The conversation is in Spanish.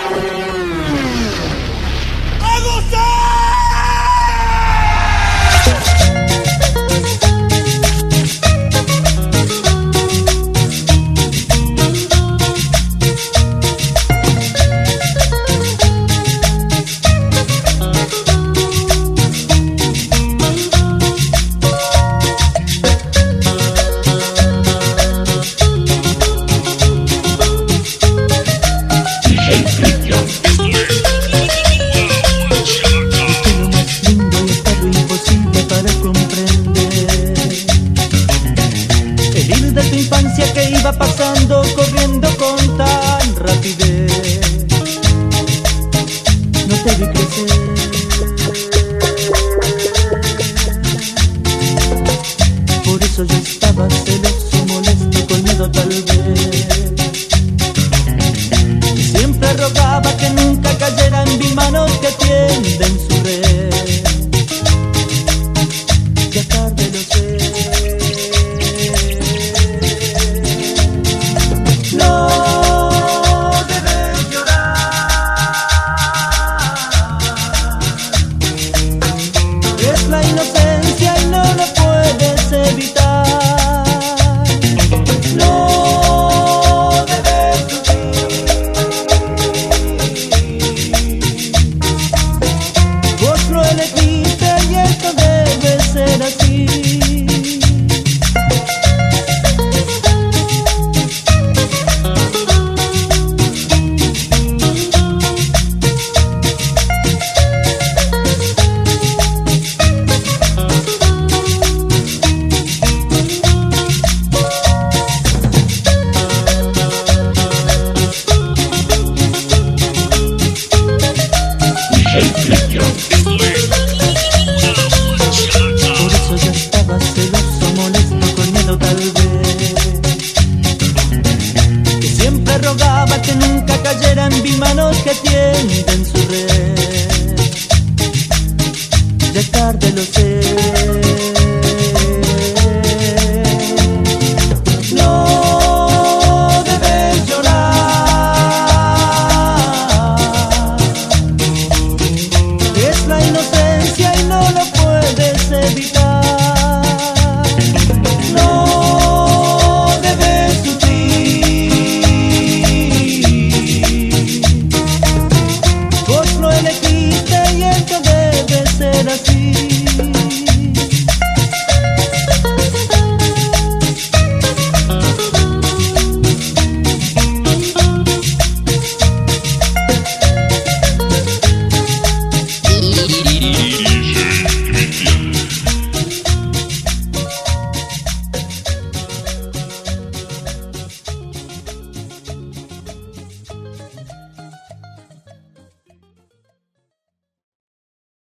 Que iba pasando corriendo con tan rapidez, no te vi crecer. Por eso yo estaba celoso, molesto, con miedo tal vez. Y siempre rogaba que nunca cayera en mis manos que tienden su red. Ya tarde lo sé. La inocencia y no lo puedes evitar. No debes sufrir. Vos lo elegiste y esto debe ser así. Por eso yo estaba celoso, molesto, con miedo tal vez. Que siempre rogaba que nunca cayera en mis manos que tienden su red. Ya tarde lo sé. No debes llorar. Es la inocencia y no lo puedes evitar. No debes sufrir. Vos lo elegiste y esto debe ser así.